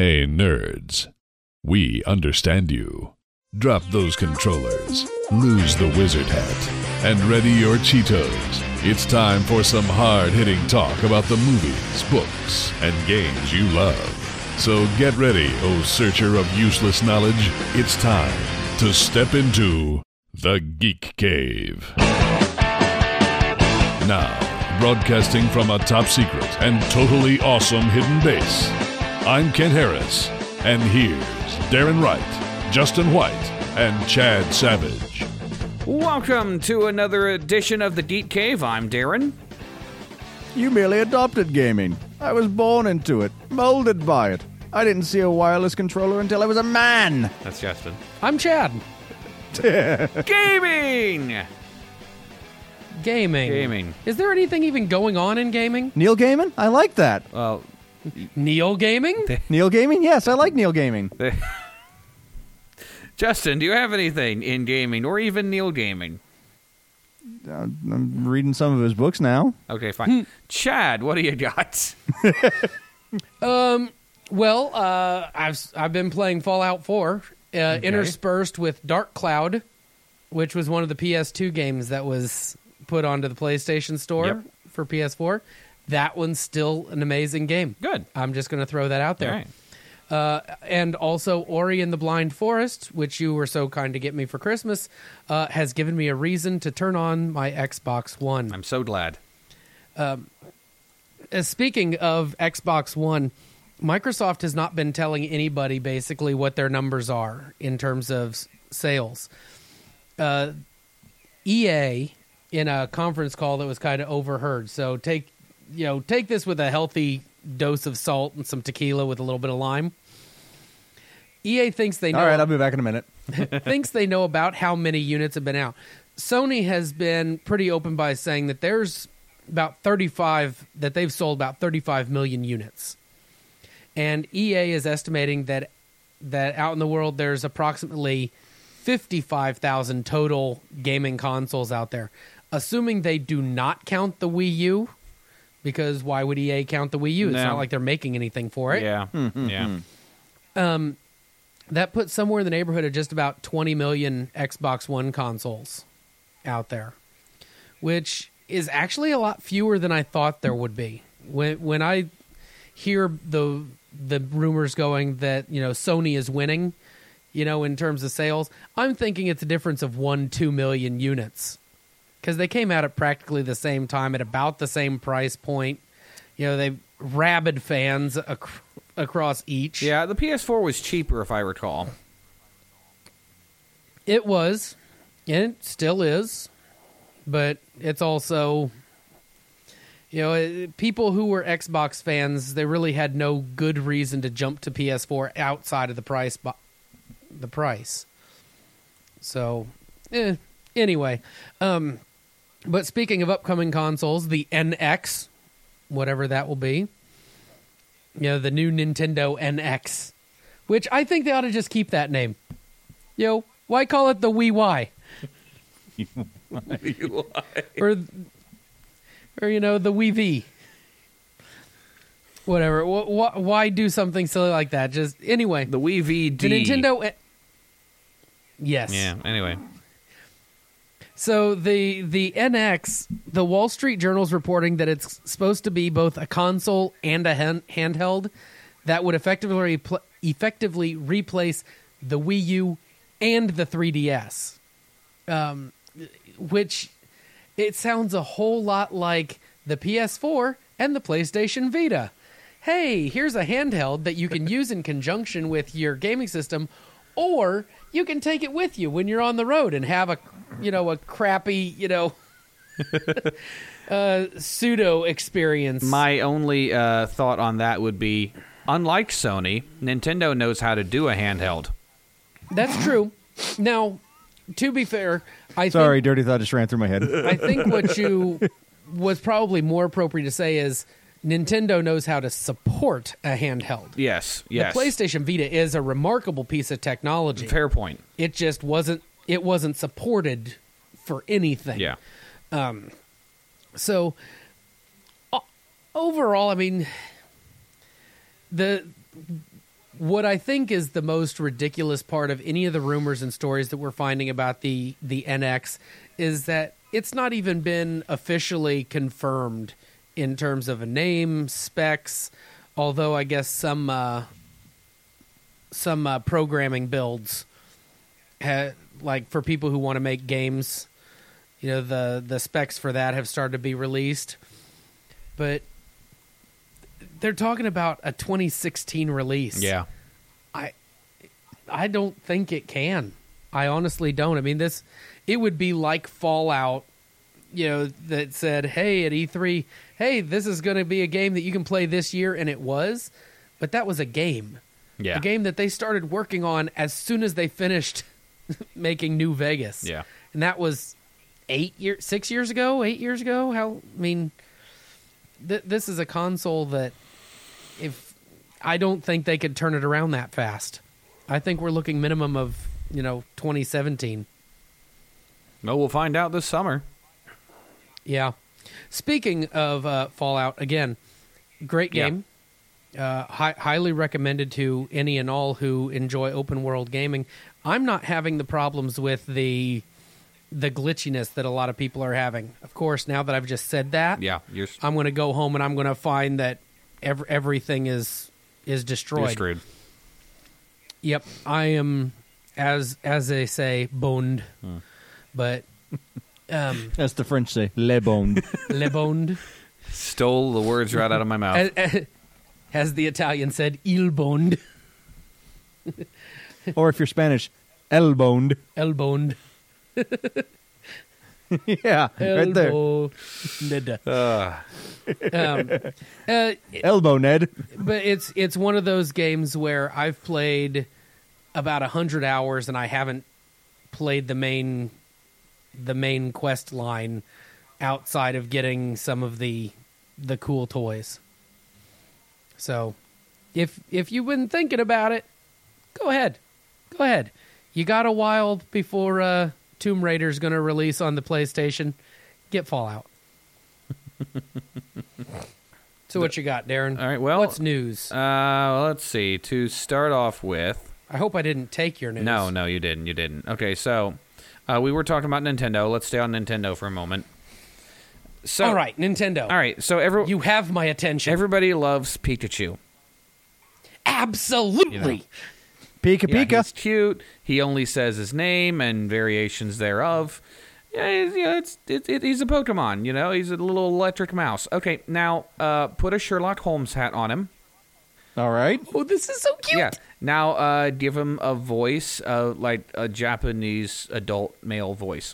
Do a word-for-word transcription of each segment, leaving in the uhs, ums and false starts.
Hey, nerds. We understand you. Drop those controllers, lose the wizard hat, and ready your Cheetos. It's time for some hard-hitting talk about the movies, books, and games you love. So get ready, oh searcher of useless knowledge. It's time to step into the Geek Cave. Now, broadcasting from a top secret and totally awesome hidden base, I'm Kent Harris, and here's Darren Wright, Justin White, and Chad Savage. Welcome to another edition of the Geek Cave. I'm Darren. You merely adopted gaming. I was born into it, molded by it. I didn't see a wireless controller until I was a man. That's Justin. I'm Chad. Gaming! Gaming. Gaming. Is there anything even going on in gaming? Neil Gaiman? I like that. Well, Neil Gaming? Neil Gaming? Yes, I like Neil Gaming. Justin, do you have anything in gaming or even Neil Gaming? Uh, I'm reading some of his books now. Okay, fine. Chad, what do you got? um, well, uh, I've I've been playing Fallout four, uh, Okay. interspersed with Dark Cloud, which was one of the P S two games that was put onto the PlayStation Store Yep. for P S four. That one's still an amazing game. Good. I'm just going to throw that out there. All right. Uh, and also Ori and the Blind Forest, which you were so kind to get me for Christmas, uh, has given me a reason to turn on my Xbox One. I'm so glad. Uh, speaking of Xbox One, Microsoft has not been telling anybody basically what their numbers are in terms of s- sales. Uh, E A, in a conference call that was kind of overheard, so take you know take this with a healthy dose of salt and some tequila with a little bit of lime. E A thinks they know. All right, I'll be back in a minute. thinks they know about how many units have been out. Sony has been pretty open by saying that there's about thirty-five, that they've sold about thirty-five million units. And E A is estimating that that out in the world there's approximately fifty-five thousand total gaming consoles out there. Assuming they do not count the Wii U, because why would E A count the Wii U? It's No. not like they're making anything for it. Yeah. yeah. Um, that puts somewhere in the neighborhood of just about twenty million Xbox One consoles out there, which is actually a lot fewer than I thought there would be. When when I hear the the rumors going that, you know, Sony is winning, you know, in terms of sales, I'm thinking it's a difference of one, two million units, because they came out at practically the same time at about the same price point. You know, they rabid fans ac- across each. Yeah, the P S four was cheaper, if I recall. It was, and it still is, but it's also, you know, it- people who were Xbox fans, they really had no good reason to jump to P S four outside of the price. bu- The price. So, eh, anyway, um, but speaking of upcoming consoles, the N X, whatever that will be, you know, the new Nintendo N X, which I think they ought to just keep that name. You know, why call it the Wii Y? or, or, you know, the Wii V. Whatever. Wh- wh- why do something silly like that? Just, anyway. The Wii V D. The Nintendo... N- yes. Yeah, anyway. So the the N X, the Wall Street Journal's reporting that it's supposed to be both a console and a hand, handheld that would effectively pl- effectively replace the Wii U and the three D S, um, which it sounds a whole lot like the P S four and the PlayStation Vita. Hey, here's a handheld that you can use in conjunction with your gaming system, or you can take it with you when you're on the road and have a, you know, a crappy, you know, uh, pseudo experience. My only uh, thought on that would be, unlike Sony, Nintendo knows how to do a handheld. That's true. Now, to be fair, I Sorry, think, dirty thought just ran through my head. I think what you was probably more appropriate to say is Nintendo knows how to support a handheld. Yes, yes. The PlayStation Vita is a remarkable piece of technology. Fair point. It just wasn't. It wasn't supported for anything. Yeah. So o- overall, I mean, the what I think is the most ridiculous part of any of the rumors and stories that we're finding about the, the N X is that it's not even been officially confirmed in terms of a name, specs, although I guess some uh, some uh, programming builds, ha- like for people who want to make games, you know, the, the specs for that have started to be released. But they're talking about a twenty sixteen release. Yeah. I I don't think it can. I honestly don't. I mean, this it would be like Fallout, you know, that said, "Hey, at E three, hey, this is going to be a game that you can play this year," and it was, but that was a game. Yeah. A game that they started working on as soon as they finished making New Vegas. Yeah. And that was eight years, six years ago, eight years ago. How? I mean, th- this is a console that, if I don't think they could turn it around that fast. I think we're looking minimum of, you know, twenty seventeen. No, we'll find out this summer. Yeah. Speaking of uh, Fallout, again, great Yeah. game. Uh, hi- highly recommended to any and all who enjoy open world gaming. I'm not having the problems with the the glitchiness that a lot of people are having. Of course, now that I've just said that, Yeah, you're, I'm going to go home and I'm going to find that ev- everything is is destroyed. you're screwed. Yep, I am, as as they say, boned, Hmm. but um, As the French say, le bon. le boned. Stole the words right out of my mouth. As, as- as the Italian said, il boned, Or if you're Spanish, el boned. el boned, Yeah, right there. elbow. Ugh. um, uh, Elbow, Ned. but it's it's one of those games where I've played about a hundred hours and I haven't played the main the main quest line outside of getting some of the the cool toys. So, if if you've been thinking about it, go ahead, go ahead. You got a while before uh, Tomb Raider's going to release on the PlayStation. Get Fallout. So what you got, Darren? All right, well, what's news? Uh, well, let's see. To start off with, I hope I didn't take your news. no, no, you didn't. You didn't. Okay, so uh, we were talking about Nintendo. Let's stay on Nintendo for a moment. So, All right, Nintendo. all right. So every You have my attention. everybody loves Pikachu. Absolutely. You know. Pika Yeah, Pika. he's cute. He only says his name and variations thereof. Yeah, he's, yeah, it's, it, it, he's a Pokemon, you know? He's a little electric mouse. Okay, now uh, put a Sherlock Holmes hat on him. All right. Oh, this is so cute. Yeah. Now uh, give him a voice, uh, like a Japanese adult male voice.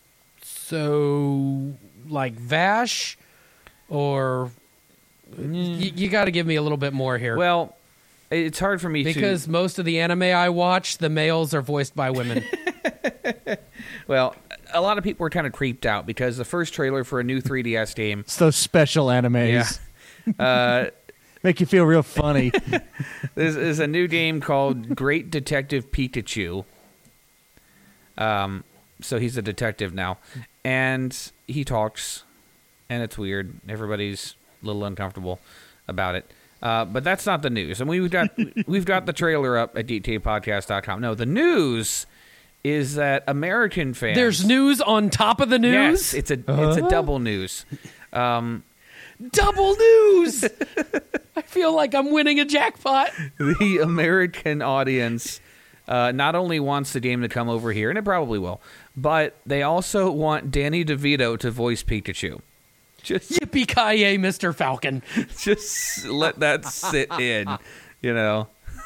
So, like Vash, or y- you got to give me a little bit more here. Well, it's hard for me because to... most of the anime I watch, the males are voiced by women. Well, a lot of people were kind of creeped out because the first trailer for a new three D S game... It's those special animes. Yeah. Uh, Make you feel real funny. This is a new game called Great Detective Pikachu. Um, so he's a detective now, and he talks, and it's weird. Everybody's a little uncomfortable about it. Uh, but that's not the news. I mean, we've got we've got the trailer up at D T A podcast dot com. No, the news is that American fans. There's news on top of the news. Yes, it's a it's a double news. Um, Double news. I feel like I'm winning a jackpot. the American audience uh, not only wants the game to come over here, and it probably will, but they also want Danny DeVito to voice Pikachu. Just, Yippee-ki-yay, Mister Falcon. just let that sit in, you know.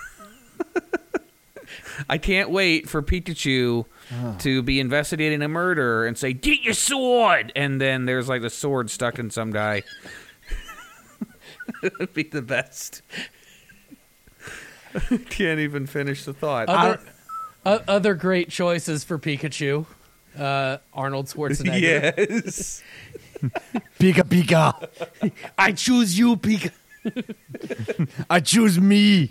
I can't wait for Pikachu to be investigating a murder and say, "Get your sword!" And then there's like the sword stuck in some guy. It would be the best. Can't even finish the thought. Other, uh, other great choices for Pikachu. Uh, Arnold Schwarzenegger. Yes. Pika Pika. I choose you, Pika. I choose me.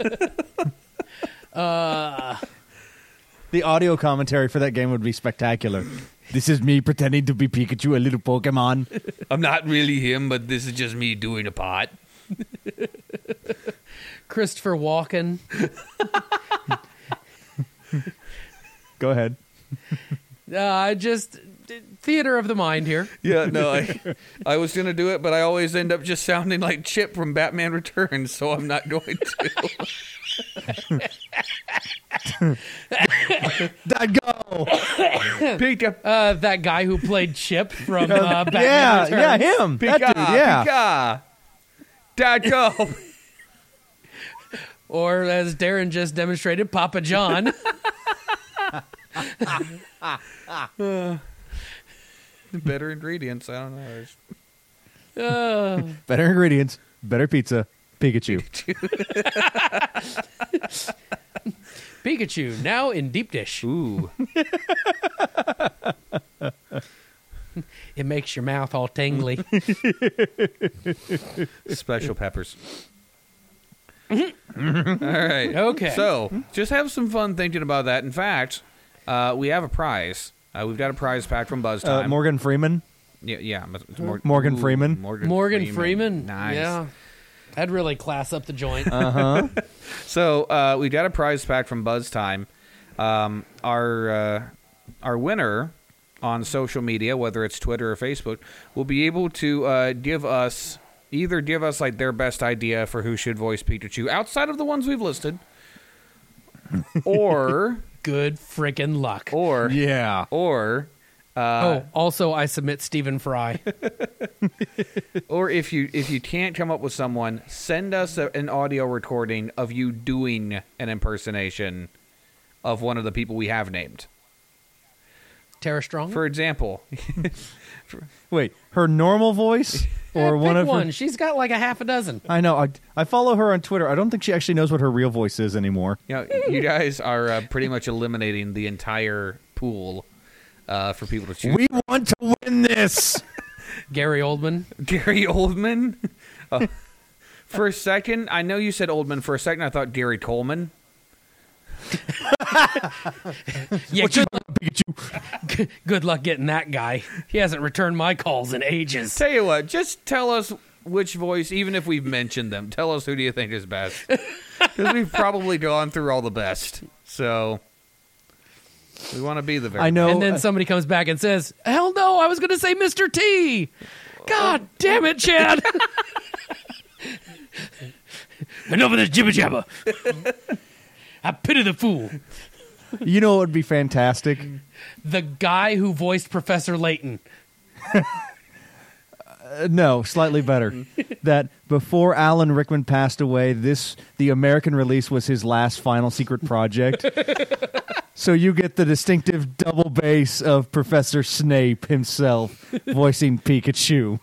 Uh, The audio commentary for that game would be spectacular. This is me pretending to be Pikachu, a little Pokemon. I'm not really him, but this is just me doing a part. Christopher Walken. Go ahead. Uh, just theater of the mind here. Yeah, no, I, I was going to do it, but I always end up just sounding like Chip from Batman Returns, so I'm not going to. That go. Pika, Uh, that guy who played Chip from uh, Batman Yeah, Returns. yeah, him. That Pika, dude, yeah. Pika. Dad, go. Or as Darren just demonstrated, Papa John. Better ingredients, I don't know. Uh, Better ingredients, better pizza, Pikachu. Pikachu, now in deep dish. Ooh. It makes your mouth all tingly. Special peppers. All right. Okay. So, just have some fun thinking about that. In fact, uh, we have a prize. Uh, we've got a prize pack from Buzz Uh, Time. Morgan Freeman. Yeah, yeah. It's Mor- Morgan Ooh, Freeman. Morgan, Morgan Freeman. Nice. Yeah. That'd really class up the joint. Uh huh. So uh, we got a prize pack from Buzz Time. Um, our uh, our winner on social media, whether it's Twitter or Facebook, will be able to uh, give us either give us like their best idea for who should voice Pikachu outside of the ones we've listed, or Good freaking luck. or Yeah. or uh, oh, also I submit Stephen Fry. or if you if you can't come up with someone, send us a, an audio recording of you doing an impersonation of one of the people we have named. Tara Strong. For example, Wait, her normal voice or Eh, one pick of one. her? She's got like a half a dozen. I know. I I follow her on Twitter. I don't think she actually knows what her real voice is anymore. you know, you guys are uh, pretty much eliminating the entire pool uh, for people to choose. We want to win this. Gary Oldman. Gary Oldman. Uh, for a second, I know you said Oldman. For a second, I thought Gary Coleman. Yeah, What's your good, luck, Pikachu? good luck getting that guy. He hasn't returned my calls in ages. Tell you what, just tell us which voice, even if we've mentioned them. Tell us who do you think is best, because we've probably gone through all the best. So we want to be the very. I know. And then uh, somebody comes back and says, hell no, I was going to say Mister T. God damn it, Chad. Enough of this jibber jabber. I pity the fool. you know what would be fantastic? The guy who voiced Professor Layton. Uh, no, slightly better. That before Alan Rickman passed away, this the American release was his last final secret project. So you get the distinctive double bass of Professor Snape himself voicing Pikachu.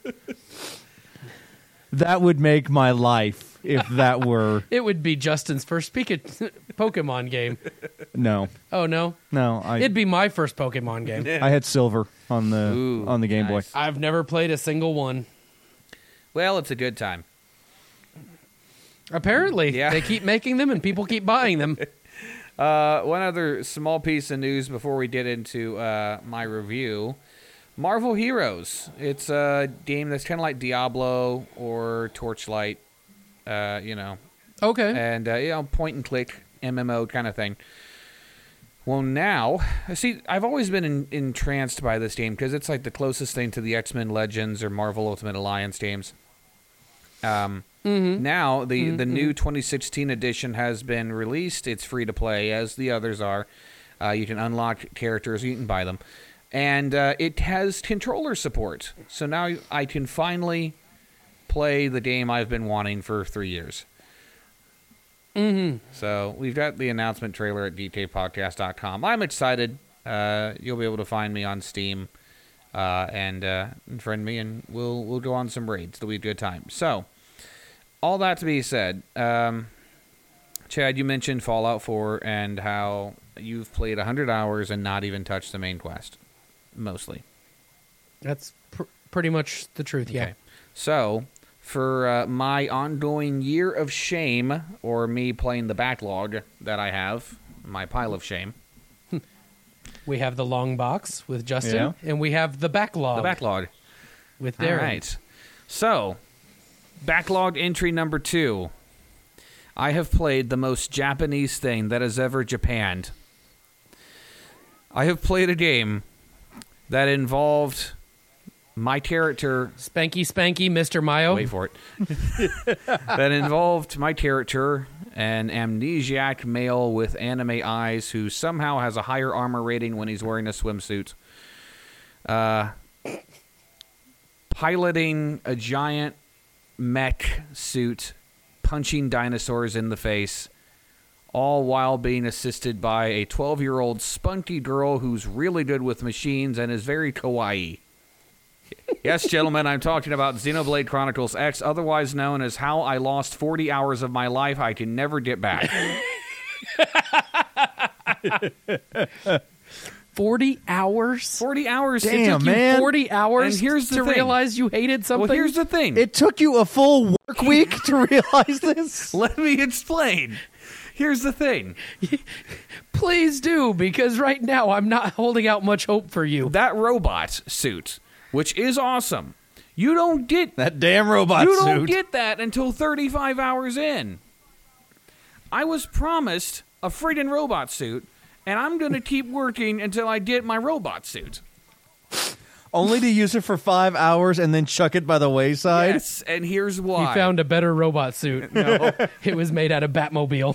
That would make my life if that were It would be Justin's first Pika- Pokemon game. no, Oh, no. no. I It'd be my first Pokemon game. I had silver on the Ooh, on the Game nice. Boy. I've never played a single one. Well, it's a good time. Apparently. Yeah. They keep making them and people keep buying them. Uh, one other small piece of news before we get into uh, my review. Marvel Heroes. It's a game that's kind of like Diablo or Torchlight, uh, you know, Okay. and uh, you know, point and click M M O kind of thing. Well, now, see, I've always been in, entranced by this game because it's like the closest thing to the X-Men Legends or Marvel Ultimate Alliance games. Um, Mm-hmm. Now, the, the new twenty sixteen edition has been released. It's free to play, as the others are. Uh, you can unlock characters, you can buy them. And uh, it has controller support. So now I can finally play the game I've been wanting for three years. Mm-hmm. So we've got the announcement trailer at d k podcast dot com. I'm excited. Uh, you'll be able to find me on Steam uh, and, uh, and friend me, and we'll we'll go on some raids. It'll be a good time. So, all that to be said, um, Chad, you mentioned Fallout four and how you've played one hundred hours and not even touched the main quest, mostly. That's pr- pretty much the truth, yeah. Okay. So, for uh, my ongoing year of shame, or me playing the backlog that I have, my pile of shame, We have the long box with Justin, Yeah. and we have the backlog, the backlog. with All Darren. right. So, backlog entry number two. I have played the most Japanese thing that has ever Japanned. I have played a game that involved my character... Spanky Spanky, Mister Mayo. Wait for it. That involved my character, an amnesiac male with anime eyes who somehow has a higher armor rating when he's wearing a swimsuit. Uh, piloting a giant mech suit, punching dinosaurs in the face, all while being assisted by a twelve-year-old spunky girl who's really good with machines and is very kawaii. Yes, gentlemen, I'm talking about Xenoblade Chronicles X, otherwise known as how I lost forty hours of my life I can never get back. forty hours? forty hours. Damn, it took you man. forty hours And here's the to thing. realize you hated something? Well, here's the thing. It took you a full work week to realize this? Let me explain. Here's the thing. Please do, because right now I'm not holding out much hope for you. That robot suit, which is awesome, you don't get That damn robot you suit. don't get that until thirty-five hours in. I was promised a friggin' robot suit, and I'm going to keep working until I get my robot suit. Only to use it for five hours and then chuck it by the wayside? Yes, and here's why. You found a better robot suit. No. It was made out of Batmobile.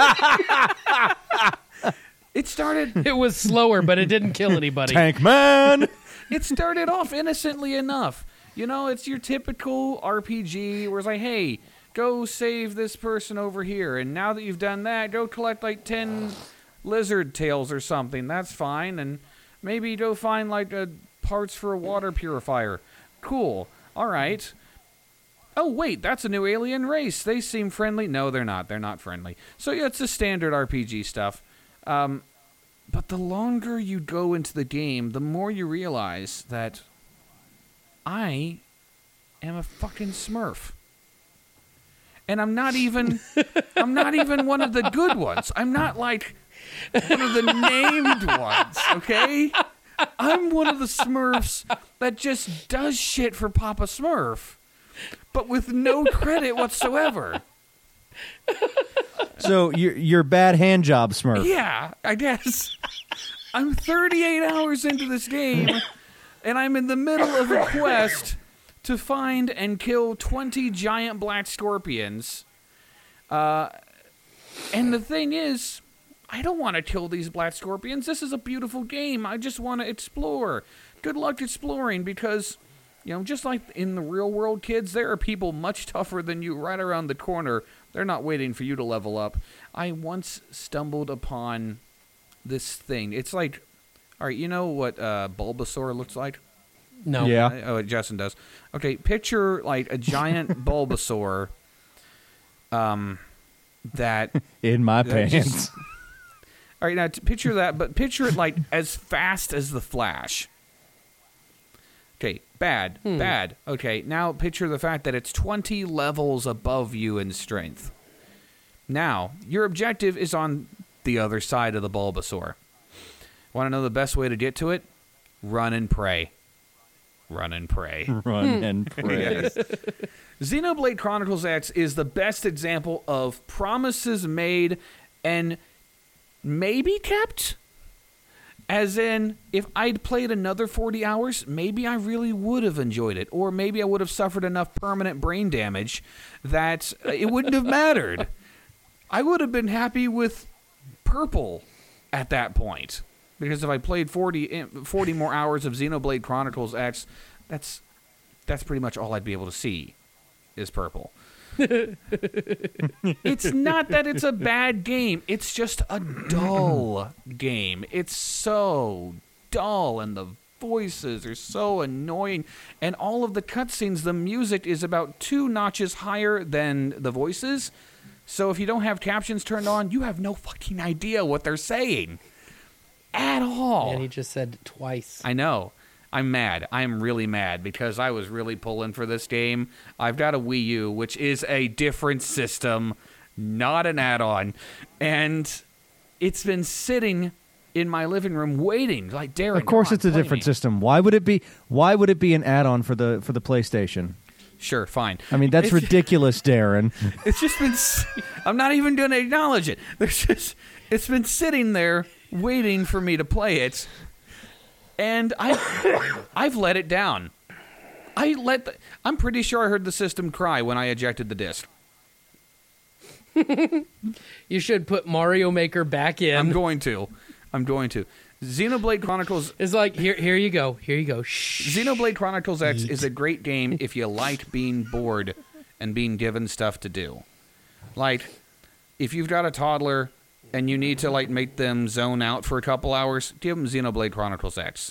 It started It was slower, but it didn't kill anybody. Tank Man! it started off innocently enough. You know, it's your typical R P G where it's like, hey, go save this person over here, and now that you've done that, go collect like ten lizard tails or something. That's fine, and maybe go find like a parts for a water purifier. Cool. All right. Oh, wait, that's a new alien race. They seem friendly. No, they're not. They're not friendly. So, yeah, it's the standard R P G stuff. Um, but the longer you go into the game, the more you realize that I am a fucking Smurf. And I'm not even I'm not even one of the good ones. I'm not like one of the named ones, okay? I'm one of the Smurfs that just does shit for Papa Smurf, but with no credit whatsoever. So you're, you're bad hand job, Smurf. Yeah, I guess. I'm thirty-eight hours into this game, and I'm in the middle of a quest to find and kill twenty giant black scorpions. Uh, and the thing is, I don't want to kill these black scorpions. This is a beautiful game. I just want to explore. Good luck exploring because, you know, just like in the real world, kids, there are people much tougher than you right around the corner. They're not waiting for you to level up. I once stumbled upon this thing. It's like, all right, you know what uh, Bulbasaur looks like? No. Yeah. Oh, Justin does. Okay, picture like a giant Bulbasaur um, that... In my that pants. just- all right, now t- picture that, but picture it like as fast as the Flash. Okay, bad, Hmm. bad. Okay, now picture the fact that it's twenty levels above you in strength. Now, your objective is on the other side of the Bulbasaur. Want to know the best way to get to it? Run and pray. Run and pray. Run and pray. Yes. Xenoblade Chronicles X is the best example of promises made and maybe kept. As in, if I'd played another forty hours, maybe I really would have enjoyed it. Or maybe I would have suffered enough permanent brain damage that it wouldn't have mattered. I would have been happy with purple at that point. Because if I played forty, forty more hours of Xenoblade Chronicles X, that's that's pretty much all I'd be able to see is purple. It's not that it's a bad game. It's just a dull game. It's so dull, and the voices are so annoying. And all of the cutscenes, the music is about two notches higher than the voices. So if you don't have captions turned on, you have no fucking idea what they're saying. At all. And he just said it twice. I know. I'm mad. I'm really mad because I was really pulling for this game. I've got a Wii U, which is a different system, not an add-on. And it's been sitting in my living room waiting. Like, Darren, Of course come on, it's a play different me. system. Why would it be why would it be an add-on for the for the PlayStation? Sure, fine. I mean, that's It's- ridiculous, Darren. It's just been. s- I'm not even going to acknowledge it. There's just. It's been sitting there waiting for me to play it, and I, I've let it down. I let. The, I'm pretty sure I heard the system cry when I ejected the disc. You should put Mario Maker back in. I'm going to. I'm going to. Xenoblade Chronicles. It's like, here here you go. Here you go. Shh. Xenoblade Chronicles X is a great game if you like being bored and being given stuff to do. Like, if you've got a toddler and you need to like make them zone out for a couple hours, give them Xenoblade Chronicles X.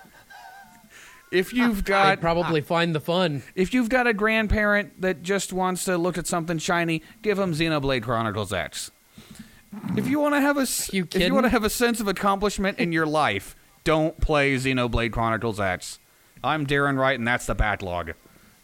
If you've got I'd probably find the fun. if you've got a grandparent that just wants to look at something shiny, give them Xenoblade Chronicles X. If you want to have a s- You if you kidding? want to have a sense of accomplishment in your life, don't play Xenoblade Chronicles X. I'm Darren Wright, and that's the backlog.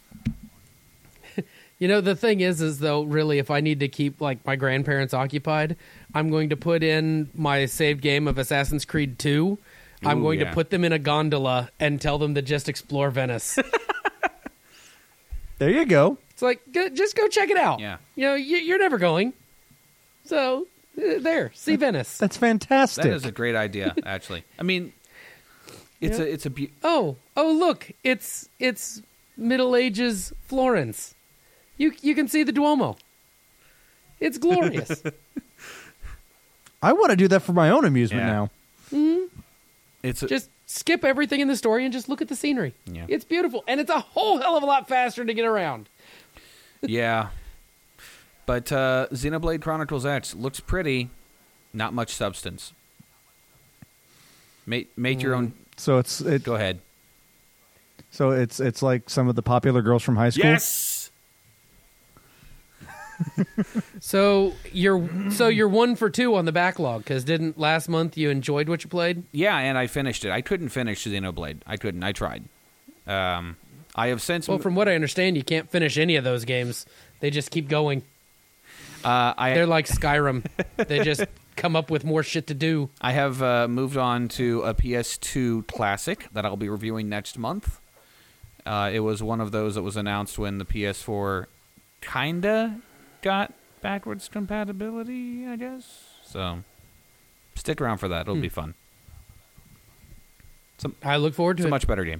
You know, the thing is, is though, really, if I need to keep like my grandparents occupied, I'm going to put in my saved game of Assassin's Creed two. I'm Ooh, going yeah. to put them in a gondola and tell them to just explore Venice. There you go. It's like, go, just go check it out. Yeah. You know, you, you're never going. So, uh, there, see Venice. That's fantastic. That is a great idea, actually. I mean, it's Yeah. a it's a be- Oh, oh, look, it's it's Middle Ages Florence. You you can see the Duomo. It's glorious. I want to do that for my own amusement Yeah. now. it's a, Just skip everything in the story and just look at the scenery. Yeah. It's beautiful, and it's a whole hell of a lot faster to get around. yeah. But uh, Xenoblade Chronicles X looks pretty, not much substance. Make make your own. So it's it. Go ahead. So it's it's like some of the popular girls from high school. Yes. So you're so you're one for two on the backlog because didn't last month you enjoyed what you played? Yeah, and I finished it. I couldn't finish Xenoblade. I couldn't. I tried. Um, I have since. Well, from what I understand, you can't finish any of those games. They just keep going. uh, I They're like Skyrim. They just come up with more shit to do. I have uh, moved on to a P S two classic that I'll be reviewing next month. Uh, it was one of those that was announced when the P S four kinda got backwards compatibility, I guess. So stick around for that; it'll Hmm. be fun. I look forward It's to a it. much better game.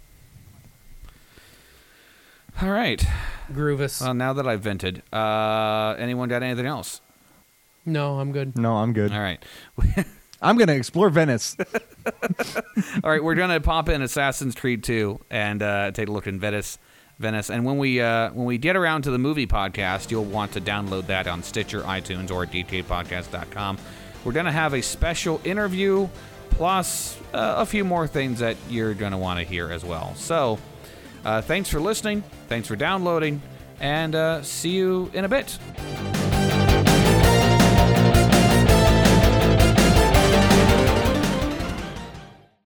All right. Groovis. Well, now that I've vented, uh, anyone got anything else? no, I'm good. No, I'm good. All right. I'm gonna explore Venice. All right, we're gonna pop in Assassin's Creed two and uh, take a look in Venice, Venice. And when we uh, when we get around to the movie podcast, you'll want to download that on Stitcher, iTunes, or D T A podcast dot com. We're gonna have a special interview plus uh, a few more things that you're gonna want to hear as well. So, uh, thanks for listening, thanks for downloading, and uh, see you in a bit.